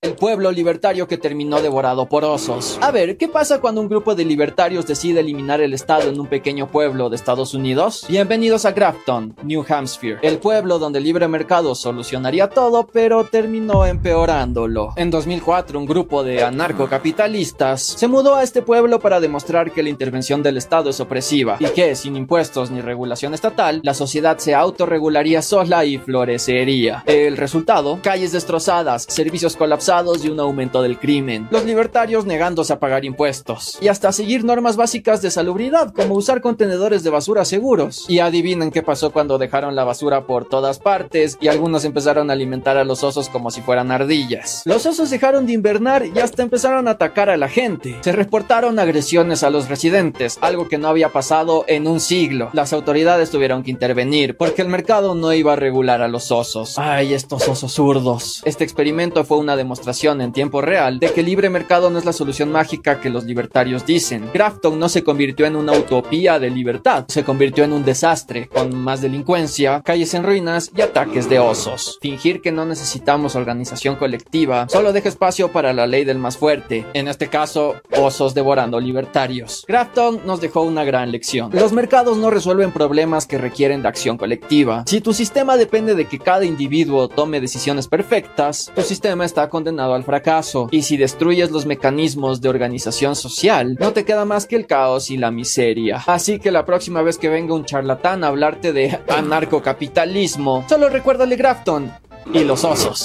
El pueblo libertario que terminó devorado por osos. A ver, ¿qué pasa cuando un grupo de libertarios decide eliminar el Estado en un pequeño pueblo de Estados Unidos? Bienvenidos a Grafton, New Hampshire, el pueblo donde el libre mercado solucionaría todo, pero terminó empeorándolo. En 2004, un grupo de anarcocapitalistas se mudó a este pueblo para demostrar que la intervención del Estado es opresiva y que, sin impuestos ni regulación estatal, la sociedad se autorregularía sola y florecería. El resultado: calles destrozadas, servicios colapsados y un aumento del crimen. Los libertarios negándose a pagar impuestos y hasta seguir normas básicas de salubridad, como usar contenedores de basura seguros. Y adivinen qué pasó cuando dejaron la basura por todas partes y algunos empezaron a alimentar a los osos como si fueran ardillas. Los osos dejaron de invernar y hasta empezaron a atacar a la gente. Se reportaron agresiones a los residentes, algo que no había pasado en un siglo. Las autoridades tuvieron que intervenir porque el mercado no iba a regular a los osos. Ay, estos osos zurdos. Este experimento fue una demostración en tiempo real de que el libre mercado no es la solución mágica que los libertarios dicen. Grafton no se convirtió en una utopía de libertad, se convirtió en un desastre, con más delincuencia, calles en ruinas y ataques de osos. Fingir que no necesitamos organización colectiva solo deja espacio para la ley del más fuerte, en este caso, osos devorando libertarios. Grafton nos dejó una gran lección. Los mercados no resuelven problemas que requieren de acción colectiva. Si tu sistema depende de que cada individuo tome decisiones perfectas, tu sistema está condenado al fracaso, y si destruyes los mecanismos de organización social, no te queda más que el caos y la miseria. Así que la próxima vez que venga un charlatán a hablarte de anarcocapitalismo, solo recuérdale Grafton y los osos.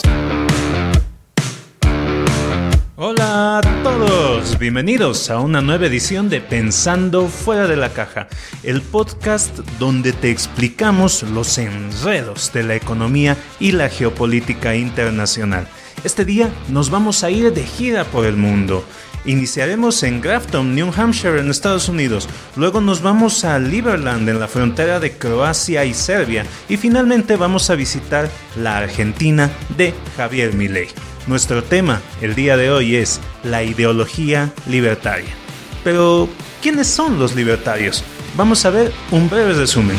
Hola a todos, bienvenidos a una nueva edición de Pensando Fuera de la Caja, el podcast donde te explicamos los enredos de la economía y la geopolítica internacional. Este día nos vamos a ir de gira por el mundo. Iniciaremos en Grafton, New Hampshire, en Estados Unidos. Luego nos vamos a Liberland, en la frontera de Croacia y Serbia. Y finalmente vamos a visitar la Argentina de Javier Milei. Nuestro tema el día de hoy es la ideología libertaria. Pero, ¿quiénes son los libertarios? Vamos a ver un breve resumen.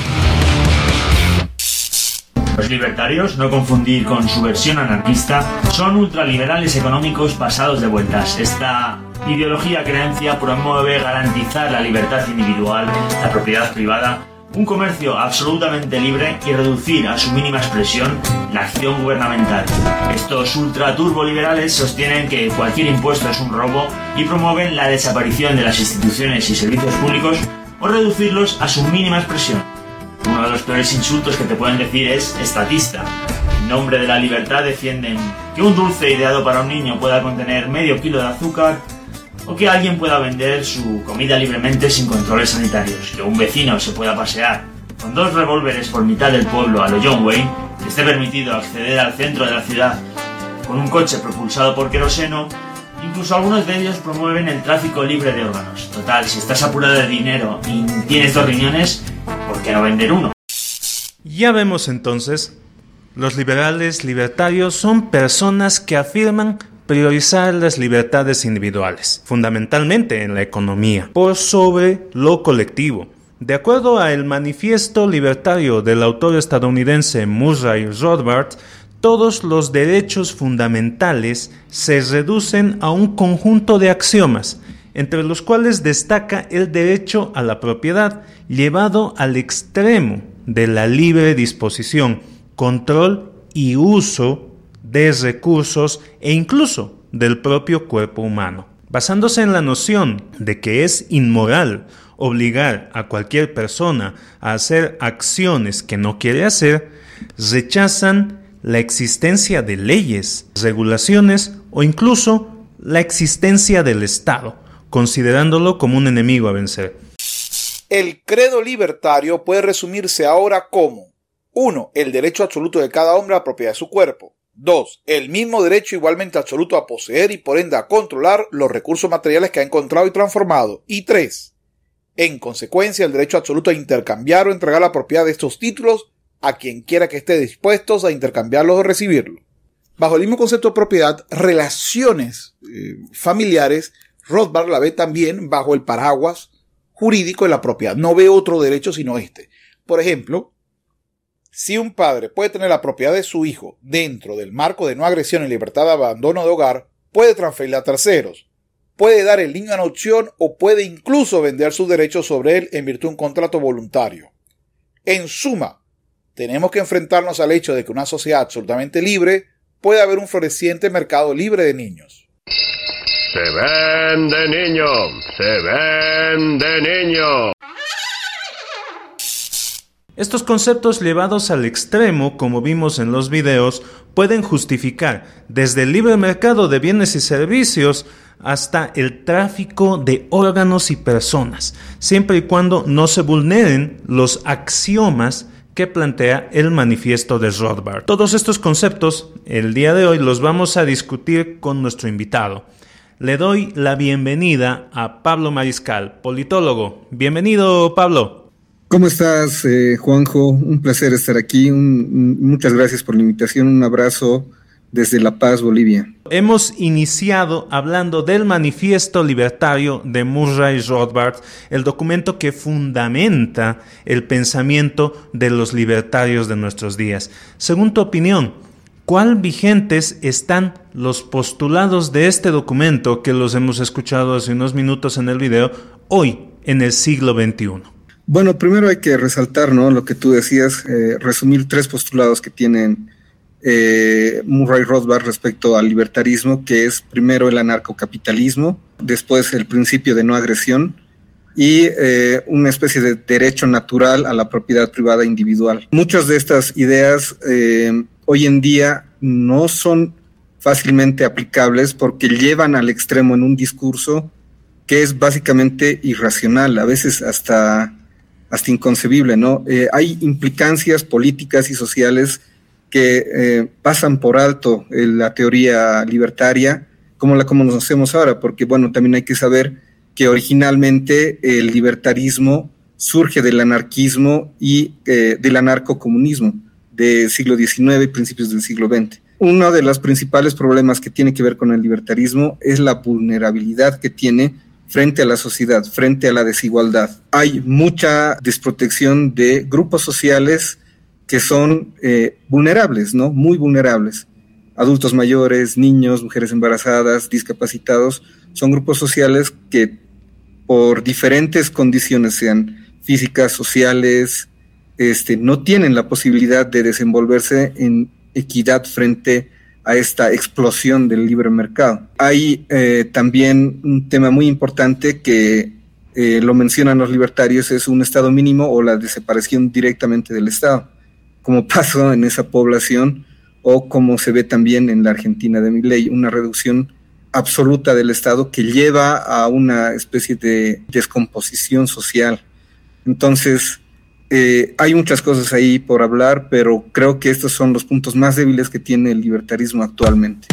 Los libertarios, no confundir con su versión anarquista, son ultraliberales económicos pasados de vueltas. Esta ideología-creencia promueve garantizar la libertad individual, la propiedad privada, un comercio absolutamente libre y reducir a su mínima expresión la acción gubernamental. Estos ultraturboliberales sostienen que cualquier impuesto es un robo y promueven la desaparición de las instituciones y servicios públicos o reducirlos a su mínima expresión. Uno de los peores insultos que te pueden decir es estatista. En nombre de la libertad defienden que un dulce ideado para un niño pueda contener medio kilo de azúcar, o que alguien pueda vender su comida libremente sin controles sanitarios, que un vecino se pueda pasear con 2 revólveres por mitad del pueblo a lo John Wayne, que esté permitido acceder al centro de la ciudad con un coche propulsado por queroseno. Incluso algunos de ellos promueven el tráfico libre de órganos. Total, si estás apurado de dinero y tienes 2 riñones, ¿por qué no vender uno? Ya vemos entonces, los libertarios son personas que afirman priorizar las libertades individuales, fundamentalmente en la economía, por sobre lo colectivo. De acuerdo al manifiesto libertario del autor estadounidense Murray Rothbard, todos los derechos fundamentales se reducen a un conjunto de axiomas, entre los cuales destaca el derecho a la propiedad, llevado al extremo de la libre disposición, control y uso de recursos e incluso del propio cuerpo humano. Basándose en la noción de que es inmoral obligar a cualquier persona a hacer acciones que no quiere hacer, rechazan la existencia de leyes, regulaciones o incluso la existencia del Estado, considerándolo como un enemigo a vencer. El credo libertario puede resumirse ahora como: 1. El derecho absoluto de cada hombre a la propiedad de su cuerpo. 2. El mismo derecho igualmente absoluto a poseer y por ende a controlar los recursos materiales que ha encontrado y transformado. Y 3. En consecuencia, el derecho absoluto a intercambiar o entregar la propiedad de estos títulos a quien quiera que esté dispuestos a intercambiarlos o recibirlos. Bajo el mismo concepto de propiedad, relaciones familiares, Rothbard la ve también bajo el paraguas jurídico de la propiedad. No ve otro derecho sino este. Por ejemplo, Si un padre puede tener la propiedad de su hijo dentro del marco de no agresión y libertad de abandono de hogar, puede transferirla a terceros, puede dar el niño en adopción o puede incluso vender sus derechos sobre él en virtud de un contrato voluntario. En suma, tenemos que enfrentarnos al hecho de que una sociedad absolutamente libre puede haber un floreciente mercado libre de niños. ¡Se vende niño! ¡Se vende niño! Estos conceptos llevados al extremo, como vimos en los videos, pueden justificar desde el libre mercado de bienes y servicios hasta el tráfico de órganos y personas, siempre y cuando no se vulneren los axiomas que plantea el manifiesto de Rothbard. Todos estos conceptos, el día de hoy, los vamos a discutir con nuestro invitado. Le doy la bienvenida a Pablo Mariscal, politólogo. Bienvenido, Pablo. ¿Cómo estás, Juanjo? Un placer estar aquí. Muchas gracias por la invitación. Un abrazo desde La Paz, Bolivia. Hemos iniciado hablando del Manifiesto Libertario de Murray Rothbard, el documento que fundamenta el pensamiento de los libertarios de nuestros días. Según tu opinión, ¿cuán vigentes están los postulados de este documento que los hemos escuchado hace unos minutos en el video, hoy, en el siglo XXI? Bueno, primero hay que resaltar, ¿no?, lo que tú decías, resumir 3 postulados que tienen Murray Rothbard respecto al libertarismo, que es primero el anarcocapitalismo, después el principio de no agresión y una especie de derecho natural a la propiedad privada individual. Muchas de estas ideas hoy en día no son fácilmente aplicables porque llevan al extremo en un discurso que es básicamente irracional, a veces hasta inconcebible, ¿no? Hay implicancias políticas y sociales que pasan por alto la teoría libertaria como la conocemos ahora, porque bueno, también hay que saber que originalmente el libertarismo surge del anarquismo y del anarcocomunismo del siglo XIX y principios del siglo XX. Uno de los principales problemas que tiene que ver con el libertarismo es la vulnerabilidad que tiene frente a la sociedad, frente a la desigualdad. Hay mucha desprotección de grupos sociales que son vulnerables, ¿no? Muy vulnerables. Adultos mayores, niños, mujeres embarazadas, discapacitados, son grupos sociales que por diferentes condiciones, sean físicas, sociales, no tienen la posibilidad de desenvolverse en equidad frente a esta explosión del libre mercado. Hay también un tema muy importante que lo mencionan los libertarios, es un Estado mínimo o la desaparición directamente del Estado, como pasó en esa población o como se ve también en la Argentina de Milei, una reducción absoluta del Estado que lleva a una especie de descomposición social. Entonces, hay muchas cosas ahí por hablar, pero creo que estos son los puntos más débiles que tiene el libertarismo actualmente.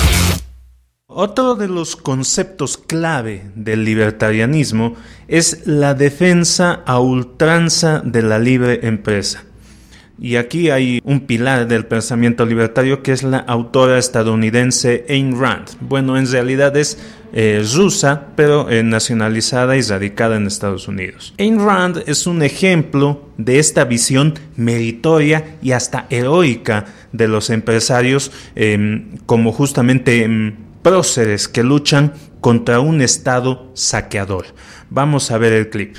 Otro de los conceptos clave del libertarianismo es la defensa a ultranza de la libre empresa. Y aquí hay un pilar del pensamiento libertario que es la autora estadounidense Ayn Rand. Bueno, en realidad es rusa, pero nacionalizada y radicada en Estados Unidos. Ayn Rand es un ejemplo de esta visión meritoria y hasta heroica de los empresarios como justamente próceres que luchan contra un Estado saqueador. Vamos a ver el clip.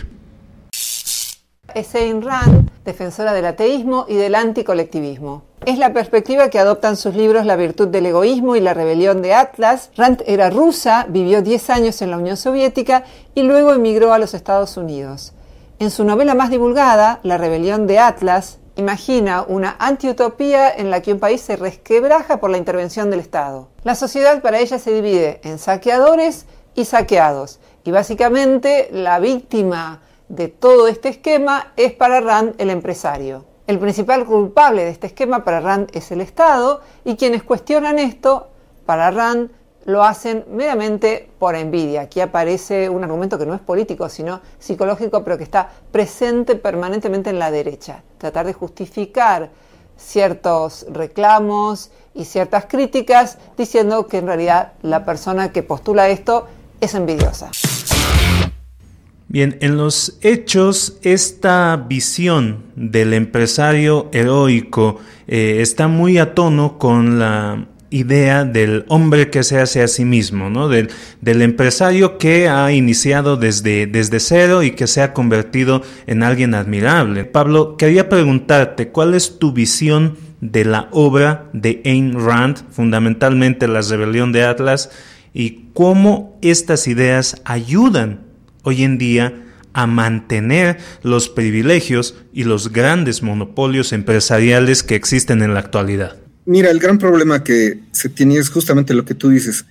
Es Ayn Rand, defensora del ateísmo y del anticolectivismo. Es la perspectiva que adoptan sus libros La virtud del egoísmo y La rebelión de Atlas. Rand era rusa, vivió 10 años en la Unión Soviética y luego emigró a los Estados Unidos. En su novela más divulgada, La rebelión de Atlas, imagina una antiutopía en la que un país se resquebraja por la intervención del Estado. La sociedad para ella se divide en saqueadores y saqueados, y básicamente la víctima de todo este esquema es para Rand el empresario. El principal culpable de este esquema para Rand es el Estado, y quienes cuestionan esto, para Rand, lo hacen meramente por envidia. Aquí aparece un argumento que no es político, sino psicológico, pero que está presente permanentemente en la derecha. Tratar de justificar ciertos reclamos y ciertas críticas diciendo que en realidad la persona que postula esto es envidiosa. Bien, en los hechos, esta visión del empresario heroico está muy a tono con la idea del hombre que se hace a sí mismo, ¿no? Del empresario que ha iniciado desde cero y que se ha convertido en alguien admirable. Pablo, quería preguntarte, ¿cuál es tu visión de la obra de Ayn Rand, fundamentalmente La rebelión de Atlas, y cómo estas ideas ayudan hoy en día a mantener los privilegios y los grandes monopolios empresariales que existen en la actualidad? Mira, el gran problema que se tiene es justamente lo que tú dices.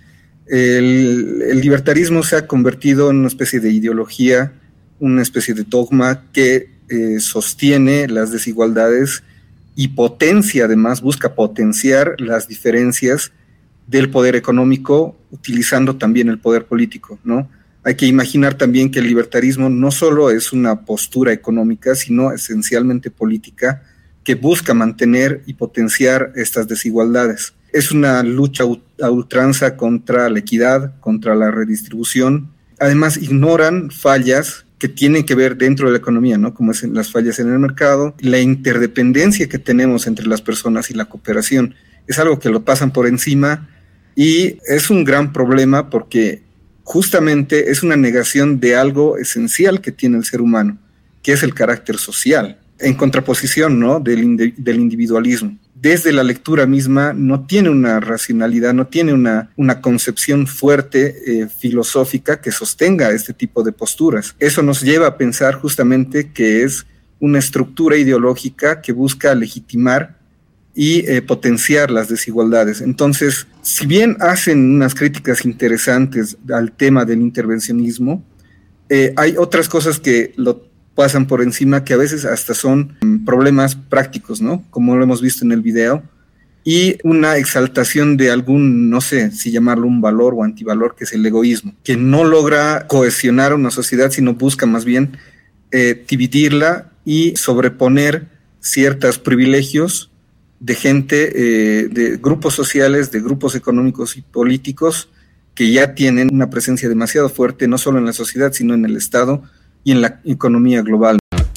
El libertarismo se ha convertido en una especie de ideología, una especie de dogma que sostiene las desigualdades y potencia, además, busca potenciar las diferencias del poder económico utilizando también el poder político, ¿no? Hay que imaginar también que el libertarismo no solo es una postura económica, sino esencialmente política, que busca mantener y potenciar estas desigualdades. Es una lucha a ultranza contra la equidad, contra la redistribución. Además, ignoran fallas que tienen que ver dentro de la economía, ¿no? Como es las fallas en el mercado, la interdependencia que tenemos entre las personas y la cooperación. Es algo que lo pasan por encima y es un gran problema porque justamente es una negación de algo esencial que tiene el ser humano, que es el carácter social, en contraposición, ¿no?, del individualismo. Desde la lectura misma no tiene una racionalidad, no tiene una concepción fuerte filosófica que sostenga este tipo de posturas. Eso nos lleva a pensar justamente que es una estructura ideológica que busca legitimar y potenciar las desigualdades. Entonces, si bien hacen unas críticas interesantes al tema del intervencionismo, hay otras cosas que lo pasan por encima que a veces hasta son problemas prácticos, ¿no? Como lo hemos visto en el video, y una exaltación de algún, no sé si llamarlo un valor o antivalor, que es el egoísmo, que no logra cohesionar una sociedad, sino busca más bien dividirla y sobreponer ciertos privilegios de gente, de grupos sociales, de grupos económicos y políticos que ya tienen una presencia demasiado fuerte, no solo en la sociedad, sino en el Estado y en la economía global.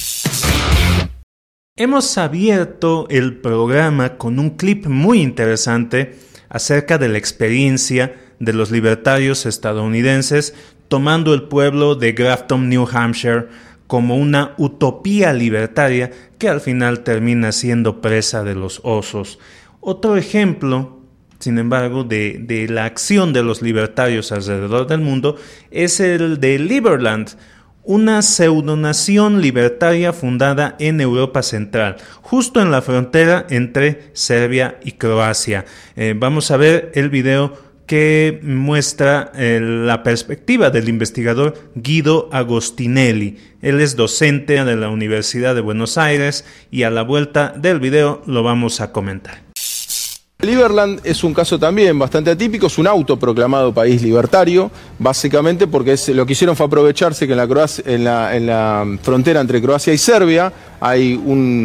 Hemos abierto el programa con un clip muy interesante acerca de la experiencia de los libertarios estadounidenses tomando el pueblo de Grafton, New Hampshire, como una utopía libertaria que al final termina siendo presa de los osos. Otro ejemplo, sin embargo, de la acción de los libertarios alrededor del mundo es el de Liberland, una pseudonación libertaria fundada en Europa Central, justo en la frontera entre Serbia y Croacia. Vamos a ver el video que muestra la perspectiva del investigador Guido Agostinelli. Él es docente de la Universidad de Buenos Aires y a la vuelta del video lo vamos a comentar. Liberland es un caso también bastante atípico, es un autoproclamado país libertario, básicamente porque lo que hicieron fue aprovecharse que en la frontera entre Croacia y Serbia hay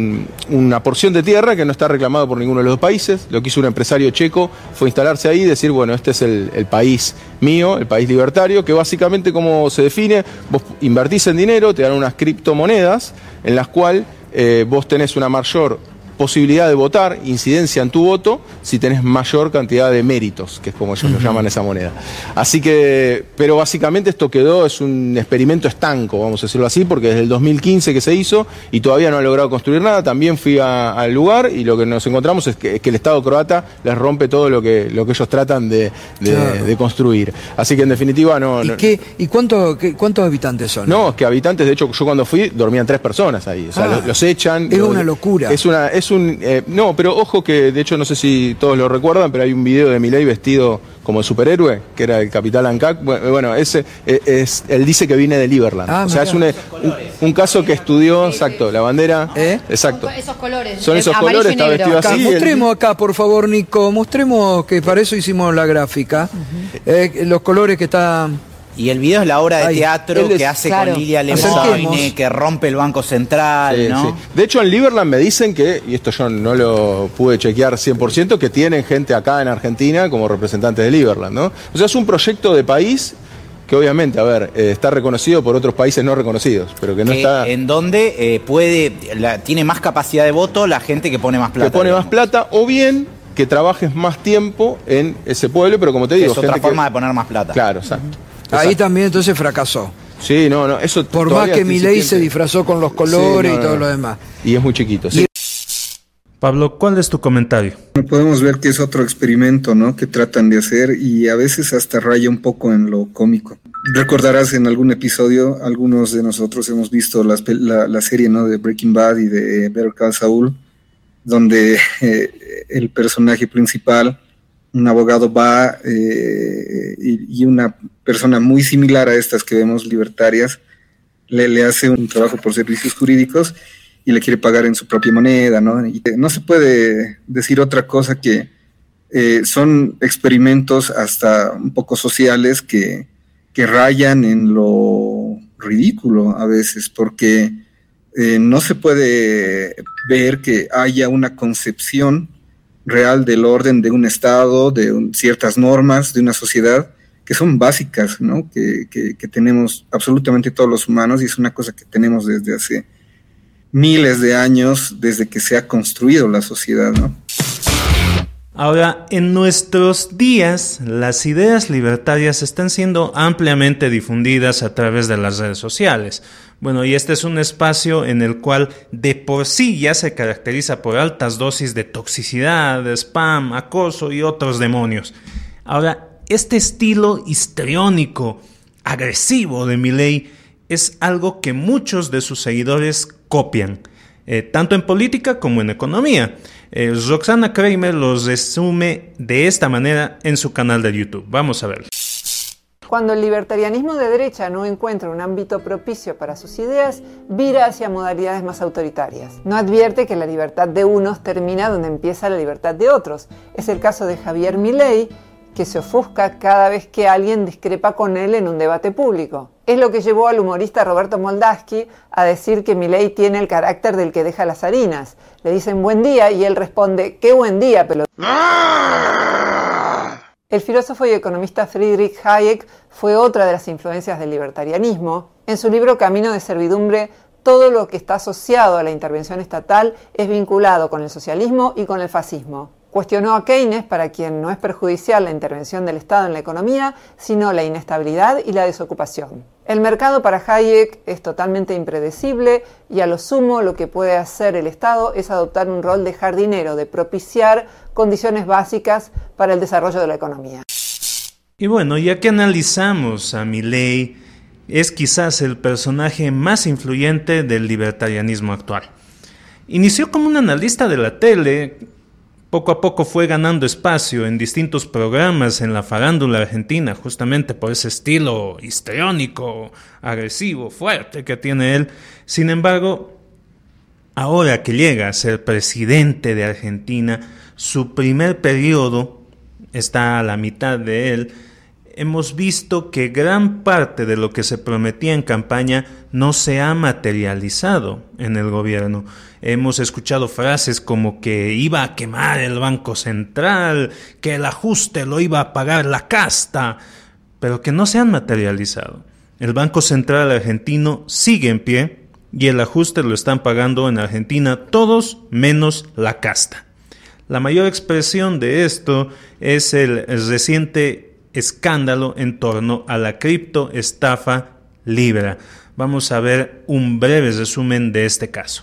una porción de tierra que no está reclamado por ninguno de los dos países. Lo que hizo un empresario checo fue instalarse ahí y decir, bueno, este es el país mío, el país libertario, que básicamente, como se define, vos invertís en dinero, te dan unas criptomonedas en las cuales vos tenés una mayor posibilidad de votar, incidencia en tu voto, si tenés mayor cantidad de méritos, que es como ellos lo llaman esa moneda. Así que, pero básicamente esto es un experimento estanco, vamos a decirlo así, porque desde el 2015 que se hizo y todavía no ha logrado construir nada. También fui al lugar y lo que nos encontramos es que el Estado croata les rompe todo lo que ellos tratan de construir. Así que en definitiva no... ¿Y cuántos habitantes son? No, es que habitantes, de hecho yo cuando fui dormían 3 personas ahí, o sea, los echan. Es una locura. No, pero ojo que, de hecho, no sé si todos lo recuerdan, pero hay un video de Milei vestido como superhéroe, que era el Capitán Ancac. Bueno, él dice que viene de Liberland. O sea, es un caso que estudió, exacto, la bandera. Exacto. Son esos colores. Son esos colores, está vestido acá, así. Mostremos acá, por favor, Nico, mostremos que para eso hicimos la gráfica. Los colores que están... Y el video es la obra de teatro que hace con Lilia Lemoyne, que rompe el Banco Central, ¿no? Sí. De hecho, en Liberland me dicen que, y esto yo no lo pude chequear 100%, que tienen gente acá en Argentina como representantes de Liberland, ¿no? O sea, es un proyecto de país que obviamente, está reconocido por otros países no reconocidos, pero que no está... En donde tiene más capacidad de voto la gente que pone más plata. Que pone más plata, o bien que trabajes más tiempo en ese pueblo, pero como te digo... Es otra forma de poner más plata. Claro, exacto. Ahí también entonces fracasó. Sí, no, eso... Por más que Milei se disfrazó con los colores y todo lo demás. Y es muy chiquito, sí. Pablo, ¿cuál es tu comentario? Podemos ver que es otro experimento, ¿no?, que tratan de hacer y a veces hasta raya un poco en lo cómico. Recordarás en algún episodio, algunos de nosotros hemos visto la serie, ¿no?, de Breaking Bad y de Better Call Saul, donde el personaje principal, un abogado, va y una persona muy similar a estas que vemos libertarias le hace un trabajo por servicios jurídicos y le quiere pagar en su propia moneda, ¿no? Y no se puede decir otra cosa que son experimentos hasta un poco sociales que rayan en lo ridículo a veces, porque no se puede ver que haya una concepción real del orden de un Estado, de ciertas normas, de una sociedad que son básicas, ¿no?, que tenemos absolutamente todos los humanos, y es una cosa que tenemos desde hace miles de años, desde que se ha construido la sociedad, ¿no? Ahora, en nuestros días, las ideas libertarias están siendo ampliamente difundidas a través de las redes sociales. Bueno, y este es un espacio en el cual de por sí ya se caracteriza por altas dosis de toxicidad, de spam, acoso y otros demonios. Ahora, este estilo histriónico, agresivo de Milei es algo que muchos de sus seguidores copian, tanto en política como en economía. Roxana Kramer los resume de esta manera en su canal de YouTube. Vamos a verlo. Cuando el libertarianismo de derecha no encuentra un ámbito propicio para sus ideas, vira hacia modalidades más autoritarias. No advierte que la libertad de unos termina donde empieza la libertad de otros. Es el caso de Javier Milei, que se ofusca cada vez que alguien discrepa con él en un debate público. Es lo que llevó al humorista Roberto Moldavsky a decir que Milei tiene el carácter del que deja las harinas. Le dicen buen día y él responde, ¡qué buen día, pelotudo! El filósofo y economista Friedrich Hayek fue otra de las influencias del libertarianismo. En su libro Camino de servidumbre, todo lo que está asociado a la intervención estatal es vinculado con el socialismo y con el fascismo. Cuestionó a Keynes, para quien no es perjudicial la intervención del Estado en la economía, sino la inestabilidad y la desocupación. El mercado para Hayek es totalmente impredecible y a lo sumo lo que puede hacer el Estado es adoptar un rol de jardinero, de propiciar condiciones básicas para el desarrollo de la economía. Y bueno, ya que analizamos a Milei, es quizás el personaje más influyente del libertarianismo actual. Inició como un analista de la tele. Poco a poco fue ganando espacio en distintos programas en la farándula argentina, justamente por ese estilo histriónico, agresivo, fuerte que tiene él. Sin embargo, ahora que llega a ser presidente de Argentina, su primer periodo está a la mitad de él. Hemos visto que gran parte de lo que se prometía en campaña no se ha materializado en el gobierno. Hemos escuchado frases como que iba a quemar el Banco Central, que el ajuste lo iba a pagar la casta, pero que no se han materializado. El Banco Central argentino sigue en pie y el ajuste lo están pagando en Argentina todos menos la casta. La mayor expresión de esto es el reciente escándalo en torno a la criptoestafa Libra. Vamos a ver un breve resumen de este caso.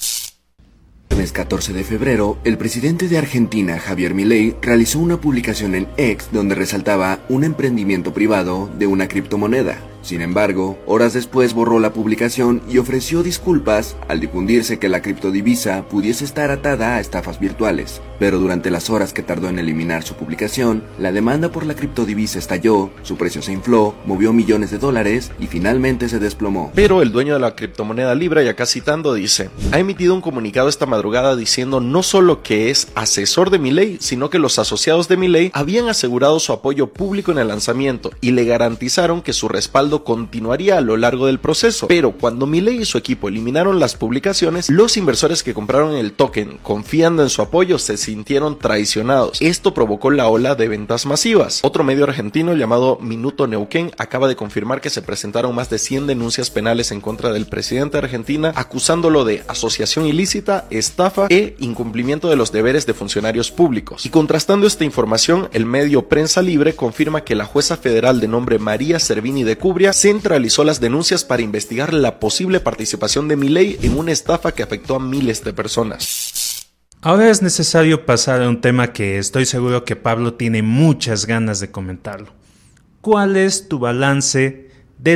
El viernes 14 de febrero, el presidente de Argentina, Javier Milei, realizó una publicación en X donde resaltaba un emprendimiento privado de una criptomoneda. Sin embargo, horas después borró la publicación y ofreció disculpas al difundirse que la criptodivisa pudiese estar atada a estafas virtuales. Pero durante las horas que tardó en eliminar su publicación, la demanda por la criptodivisa estalló, su precio se infló, movió millones de dólares y finalmente se desplomó. Pero el dueño de la criptomoneda Libra, y acá citando, dice: ha emitido un comunicado esta madrugada diciendo no solo que es asesor de Milei, sino que los asociados de Milei habían asegurado su apoyo público en el lanzamiento y le garantizaron que su respaldo respaldo continuaría a lo largo del proceso, pero cuando Milei y su equipo eliminaron las publicaciones, los inversores que compraron el token confiando en su apoyo se sintieron traicionados. Esto provocó la ola de ventas masivas. Otro medio argentino llamado Minuto Neuquén acaba de confirmar que se presentaron más de 100 denuncias penales en contra del presidente de Argentina, acusándolo de asociación ilícita, estafa e incumplimiento de los deberes de funcionarios públicos. Y contrastando esta información, el medio Prensa Libre confirma que la jueza federal de nombre María Servini de Cubria centralizó las denuncias para investigar la posible participación de Milei en una estafa que afectó a miles de personas. Ahora es necesario pasar a un tema que estoy seguro que Pablo tiene muchas ganas de comentarlo. ¿Cuál es tu balance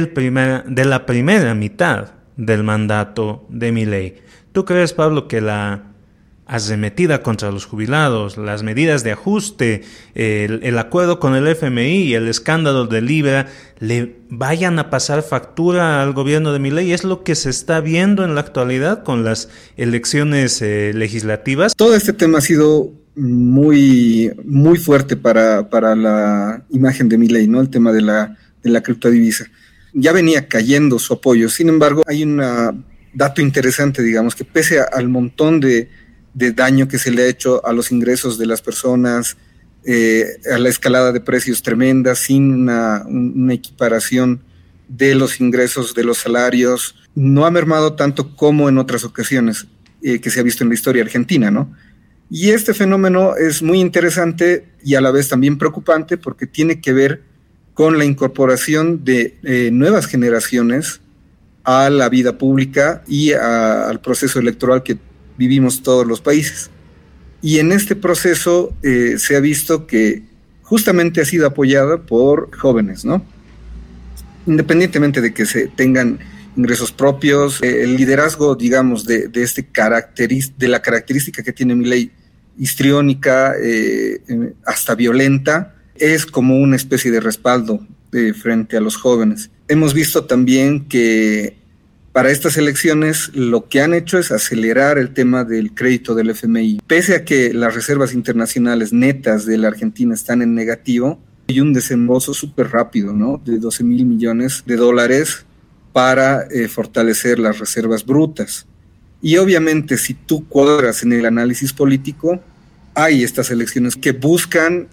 de la primera mitad del mandato de Milei? ¿Tú crees, Pablo, que la arremetida contra los jubilados, las medidas de ajuste, el acuerdo con el FMI y el escándalo de Libra le vayan a pasar factura al gobierno de Milei? ¿Es lo que se está viendo en la actualidad con las elecciones legislativas? Todo este tema ha sido muy, muy fuerte para la imagen de Milei, ¿no? El tema de la criptodivisa. Ya venía cayendo su apoyo. Sin embargo, hay un dato interesante, digamos, que pese al montón de daño que se le ha hecho a los ingresos de las personas, a la escalada de precios tremenda, sin una equiparación de los ingresos, de los salarios, no ha mermado tanto como en otras ocasiones que se ha visto en la historia argentina, ¿no? Y este fenómeno es muy interesante y a la vez también preocupante porque tiene que ver con la incorporación de nuevas generaciones a la vida pública y al proceso electoral que vivimos todos los países. Y en este proceso se ha visto que justamente ha sido apoyada por jóvenes, ¿no? Independientemente de que se tengan ingresos propios, el liderazgo, digamos, de la característica que tiene Milei, histriónica, hasta violenta, es como una especie de respaldo frente a los jóvenes. Hemos visto también que para estas elecciones lo que han hecho es acelerar el tema del crédito del FMI. Pese a que las reservas internacionales netas de la Argentina están en negativo, hay un desembolso súper rápido, ¿no? De 12,000 millones de dólares para fortalecer las reservas brutas. Y obviamente si tú cuadras en el análisis político, hay estas elecciones que buscan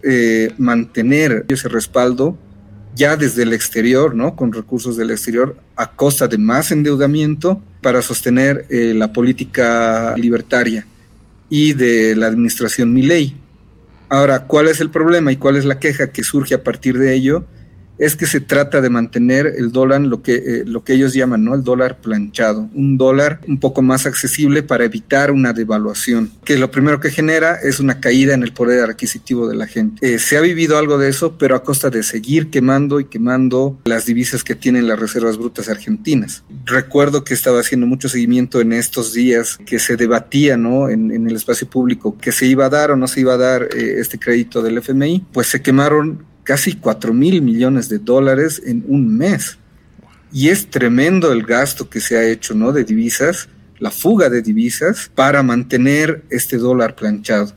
mantener ese respaldo ya desde el exterior, ¿no? Con recursos del exterior, a costa de más endeudamiento para sostener la política libertaria y de la administración Milei. Ahora, ¿cuál es el problema y cuál es la queja que surge a partir de ello? Es que se trata de mantener el dólar, lo que ellos llaman, ¿no? El dólar planchado, un dólar un poco más accesible para evitar una devaluación, que lo primero que genera es una caída en el poder adquisitivo de la gente. Se ha vivido algo de eso, pero a costa de seguir quemando y quemando las divisas que tienen las reservas brutas argentinas. Recuerdo que estaba haciendo mucho seguimiento en estos días que se debatía, ¿no? en el espacio público, que se iba a dar o no se iba a dar este crédito del FMI, pues se quemaron casi 4,000 millones de dólares en un mes. Y es tremendo el gasto que se ha hecho, ¿no? De divisas, la fuga de divisas para mantener este dólar planchado.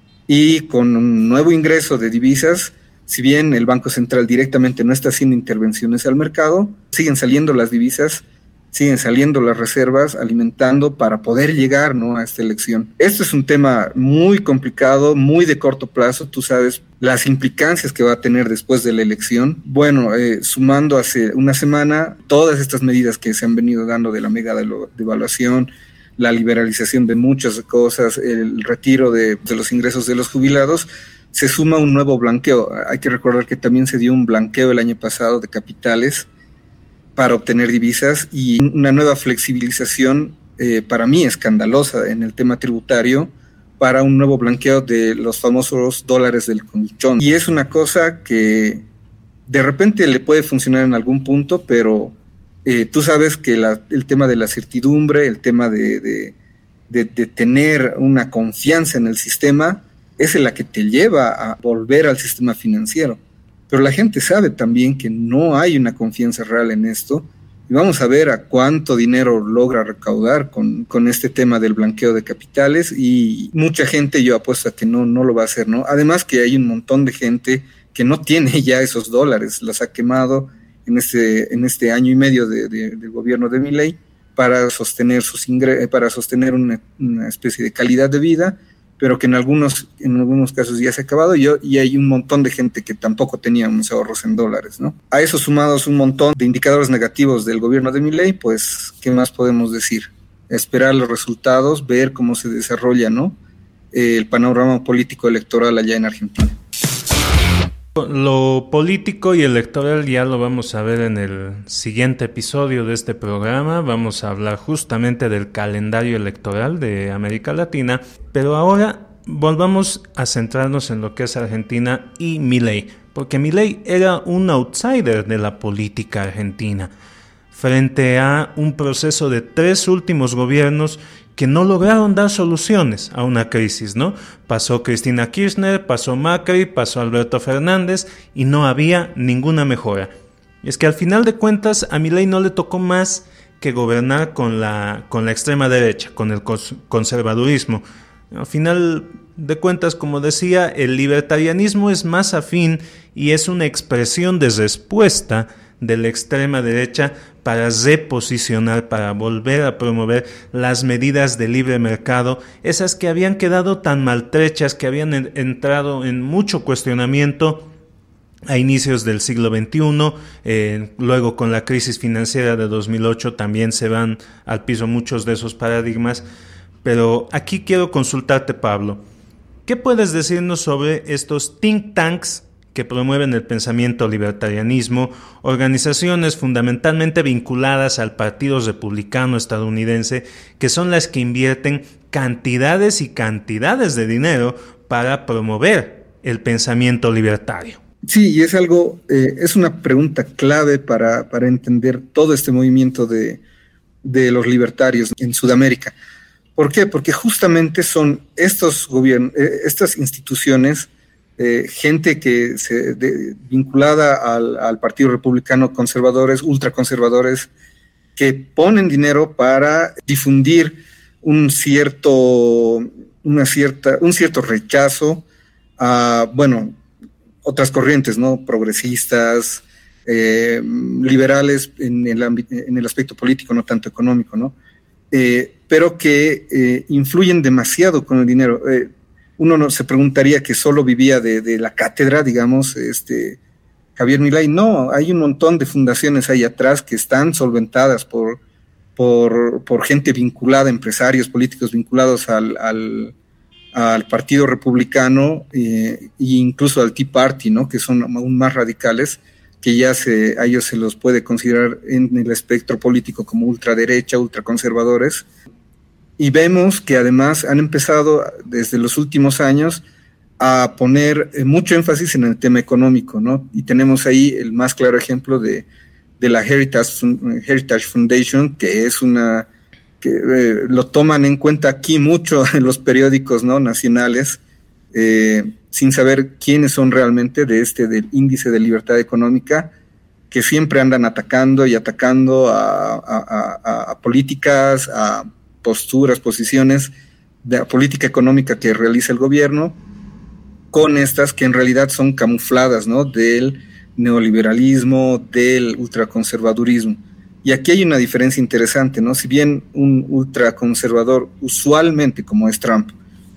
Y con un nuevo ingreso de divisas, si bien el Banco Central directamente no está haciendo intervenciones al mercado, siguen saliendo las divisas, siguen saliendo las reservas, alimentando para poder llegar, ¿no? A esta elección. Esto es un tema muy complicado, muy de corto plazo. Tú sabes las implicancias que va a tener después de la elección. Bueno, sumando hace una semana todas estas medidas que se han venido dando de la mega devaluación, la liberalización de muchas cosas, el retiro de los ingresos de los jubilados, se suma un nuevo blanqueo. Hay que recordar que también se dio un blanqueo el año pasado de capitales para obtener divisas y una nueva flexibilización para mí escandalosa en el tema tributario para un nuevo blanqueo de los famosos dólares del colchón. Y es una cosa que de repente le puede funcionar en algún punto, pero tú sabes que el tema de la certidumbre, el tema de tener una confianza en el sistema es la que te lleva a volver al sistema financiero. Pero la gente sabe también que no hay una confianza real en esto y vamos a ver a cuánto dinero logra recaudar con este tema del blanqueo de capitales y mucha gente yo apuesto a que no lo va a hacer, ¿no? Además que hay un montón de gente que no tiene ya esos dólares, los ha quemado en este año y medio del gobierno de Milei para sostener para sostener una especie de calidad de vida, pero que en algunos casos ya se ha acabado y hay un montón de gente que tampoco tenía unos ahorros en dólares, ¿no? A eso sumados un montón de indicadores negativos del gobierno de Milei, pues, ¿qué más podemos decir? Esperar los resultados, ver cómo se desarrolla, ¿no?, el panorama político electoral allá en Argentina. Lo político y electoral ya lo vamos a ver en el siguiente episodio de este programa. Vamos a hablar justamente del calendario electoral de América Latina, pero ahora volvamos a centrarnos en lo que es Argentina y Milei, porque Milei era un outsider de la política argentina frente a un proceso de 3 últimos gobiernos que no lograron dar soluciones a una crisis, ¿no? Pasó Cristina Kirchner, pasó Macri, pasó Alberto Fernández y no había ninguna mejora. Y es que al final de cuentas a Milei no le tocó más que gobernar con la extrema derecha, con el conservadurismo. Al final de cuentas, como decía, el libertarianismo es más afín y es una expresión de respuesta de la extrema derecha para reposicionar, para volver a promover las medidas de libre mercado, esas que habían quedado tan maltrechas, que habían entrado en mucho cuestionamiento a inicios del siglo XXI, luego con la crisis financiera de 2008 también se van al piso muchos de esos paradigmas. Pero aquí quiero consultarte, Pablo, ¿qué puedes decirnos sobre estos think tanks que promueven el pensamiento libertarianismo, organizaciones fundamentalmente vinculadas al Partido Republicano estadounidense, que son las que invierten cantidades y cantidades de dinero para promover el pensamiento libertario? Sí, y es una pregunta clave para entender todo este movimiento de los libertarios en Sudamérica. ¿Por qué? Porque justamente son estos gobiernos, estas instituciones, gente que vinculada al Partido Republicano, conservadores, ultraconservadores, que ponen dinero para difundir un cierto rechazo a, otras corrientes, ¿no?, progresistas, liberales en el aspecto político, no tanto económico, ¿no? Pero que influyen demasiado con el dinero. Uno no se preguntaría que solo vivía de la cátedra, digamos, Javier Milei. No, hay un montón de fundaciones ahí atrás que están solventadas por gente vinculada, empresarios políticos vinculados al Partido Republicano e incluso al Tea Party, ¿no?, que son aún más radicales, que ya a ellos se los puede considerar en el espectro político como ultraderecha, ultraconservadores. Y vemos que además han empezado desde los últimos años a poner mucho énfasis en el tema económico, ¿no? Y tenemos ahí el más claro ejemplo de la Heritage Foundation, que es lo toman en cuenta aquí mucho en los periódicos, ¿no?, nacionales, sin saber quiénes son realmente del índice de libertad económica, que siempre andan atacando a políticas, a posturas, posiciones de la política económica que realiza el gobierno, con estas que en realidad son camufladas, ¿no?, del neoliberalismo, del ultraconservadurismo. Y aquí hay una diferencia interesante, ¿no? Si bien un ultraconservador, usualmente como es Trump,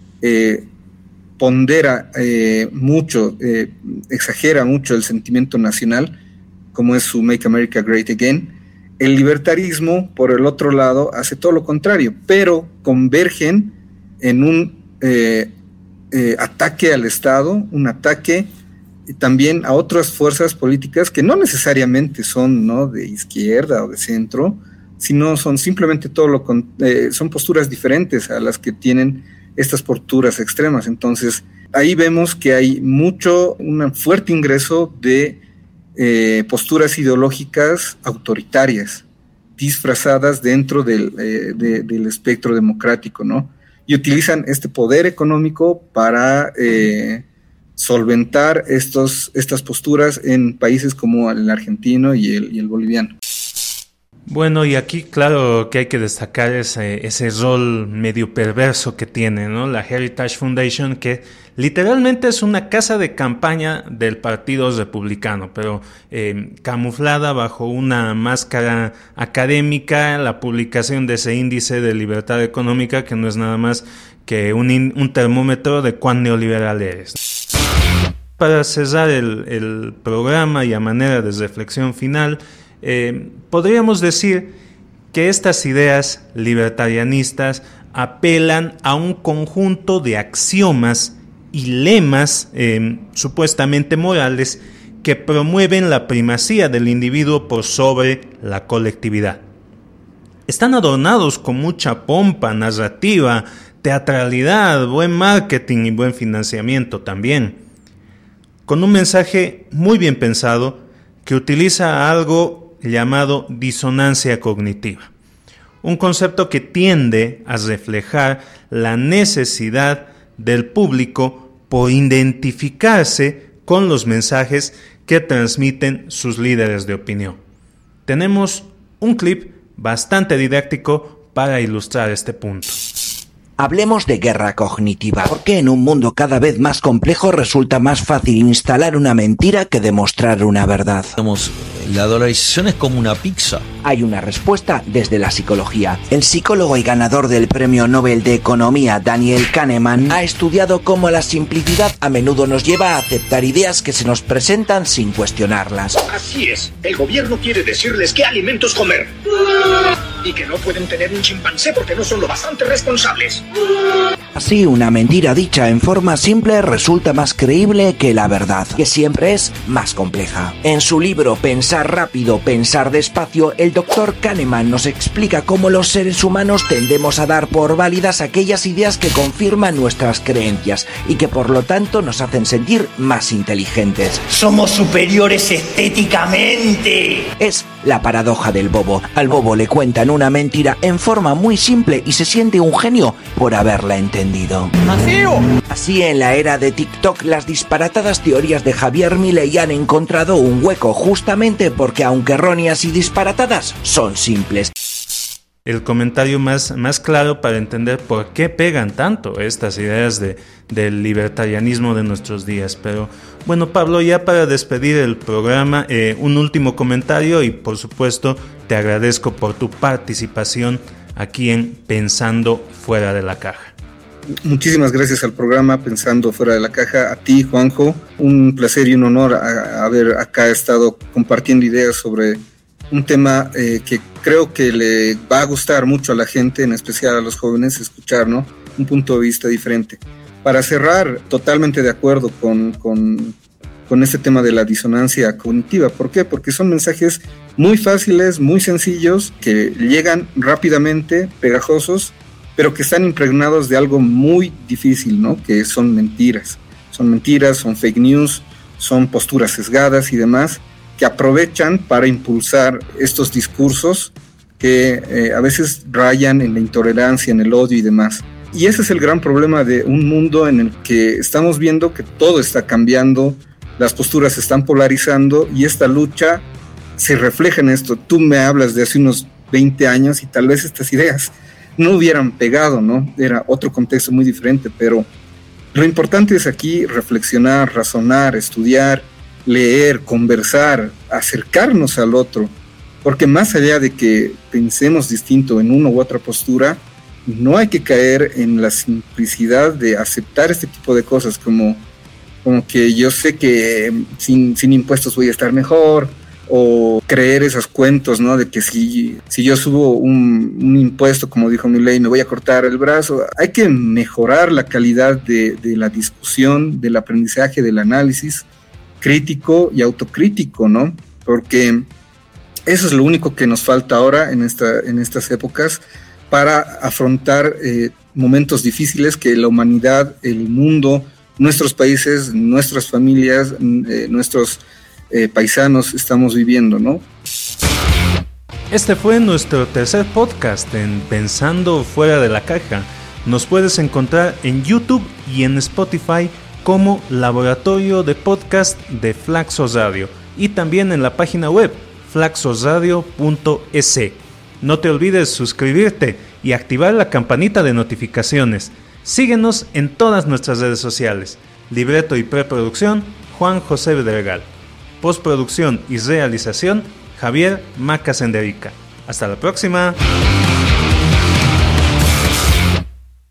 pondera mucho, exagera mucho el sentimiento nacional, como es su Make America Great Again, el libertarismo, por el otro lado, hace todo lo contrario, pero convergen en un ataque al Estado, un ataque también a otras fuerzas políticas que no necesariamente son, ¿no?, de izquierda o de centro, sino son simplemente son posturas diferentes a las que tienen estas posturas extremas. Entonces, ahí vemos que hay un fuerte ingreso de posturas ideológicas autoritarias, disfrazadas dentro del espectro democrático, ¿no? Y utilizan este poder económico para solventar estas posturas en países como el argentino y el boliviano. Bueno, y aquí claro que hay que destacar ese rol medio perverso que tiene, ¿no? La Heritage Foundation, que literalmente es una casa de campaña del Partido Republicano, pero camuflada bajo una máscara académica, la publicación de ese índice de libertad económica que no es nada más que un termómetro de cuán neoliberal eres. Para cerrar el programa y a manera de reflexión final, podríamos decir que estas ideas libertarianistas apelan a un conjunto de axiomas y lemas supuestamente morales que promueven la primacía del individuo por sobre la colectividad. Están adornados con mucha pompa, narrativa, teatralidad, buen marketing y buen financiamiento también, con un mensaje muy bien pensado que utiliza algo llamado disonancia cognitiva, un concepto que tiende a reflejar la necesidad del público por identificarse con los mensajes que transmiten sus líderes de opinión. Tenemos un clip bastante didáctico para ilustrar este punto. Hablemos de guerra cognitiva. ¿Por qué en un mundo cada vez más complejo resulta más fácil instalar una mentira que demostrar una verdad? La dolarización es como una pizza. Hay una respuesta desde la psicología. El psicólogo y ganador del Premio Nobel de Economía, Daniel Kahneman, ha estudiado cómo la simplicidad a menudo nos lleva a aceptar ideas que se nos presentan sin cuestionarlas. Así es, el gobierno quiere decirles qué alimentos comer. Y que no pueden tener un chimpancé porque no son lo bastante responsables. Así, una mentira dicha en forma simple resulta más creíble que la verdad, que siempre es más compleja. En su libro Pensar rápido, pensar despacio, el Dr. Kahneman nos explica cómo los seres humanos tendemos a dar por válidas aquellas ideas que confirman nuestras creencias y que por lo tanto nos hacen sentir más inteligentes. ¡Somos superiores estéticamente! Es la paradoja del bobo. Al bobo le cuentan una mentira en forma muy simple y se siente un genio por haberla entendido. ¡Masivo! Así, en la era de TikTok, las disparatadas teorías de Javier Milei han encontrado un hueco justamente porque, aunque erróneas y disparatadas, son simples. El comentario más claro para entender por qué pegan tanto estas ideas del libertarianismo de nuestros días. Pero bueno, Pablo, ya para despedir el programa, un último comentario y por supuesto te agradezco por tu participación aquí en Pensando Fuera de la Caja. Muchísimas gracias al programa Pensando Fuera de la Caja, a ti, Juanjo. Un placer y un honor haber acá estado compartiendo ideas sobre un tema que creo que le va a gustar mucho a la gente, en especial a los jóvenes, escuchar, ¿no? Un punto de vista diferente. Para cerrar, totalmente de acuerdo con este tema de la disonancia cognitiva. ¿Por qué? Porque son mensajes muy fáciles, muy sencillos, que llegan rápidamente, pegajosos, pero que están impregnados de algo muy difícil, ¿no? Que son mentiras. Son mentiras, son fake news, son posturas sesgadas y demás, que aprovechan para impulsar estos discursos que a veces rayan en la intolerancia, en el odio y demás. Y ese es el gran problema de un mundo en el que estamos viendo que todo está cambiando, las posturas se están polarizando y esta lucha se refleja en esto. Tú me hablas de hace unos 20 años y tal vez estas ideas no hubieran pegado, ¿no? Era otro contexto muy diferente, pero lo importante es aquí reflexionar, razonar, estudiar, leer, conversar, acercarnos al otro, porque más allá de que pensemos distinto en una u otra postura, no hay que caer en la simplicidad de aceptar este tipo de cosas, como que yo sé que sin impuestos voy a estar mejor, o creer esos cuentos, ¿no? De que si yo subo un impuesto, como dijo Milei, me voy a cortar el brazo. Hay que mejorar la calidad de la discusión, del aprendizaje, del análisis crítico y autocrítico, ¿no? Porque eso es lo único que nos falta ahora en estas épocas para afrontar momentos difíciles que la humanidad, el mundo, nuestros países, nuestras familias, nuestros paisanos estamos viviendo, ¿no? Este fue nuestro tercer podcast en Pensando Fuera de la Caja. Nos puedes encontrar en YouTube y en Spotify como Laboratorio de Podcast de Flaxos Radio y también en la página web flaxosradio.es. No te olvides suscribirte y activar la campanita de notificaciones. Síguenos en todas nuestras redes sociales. Libreto y preproducción, Juan José Bedregal. Postproducción y realización, Javier Maca Senderica. Hasta la próxima.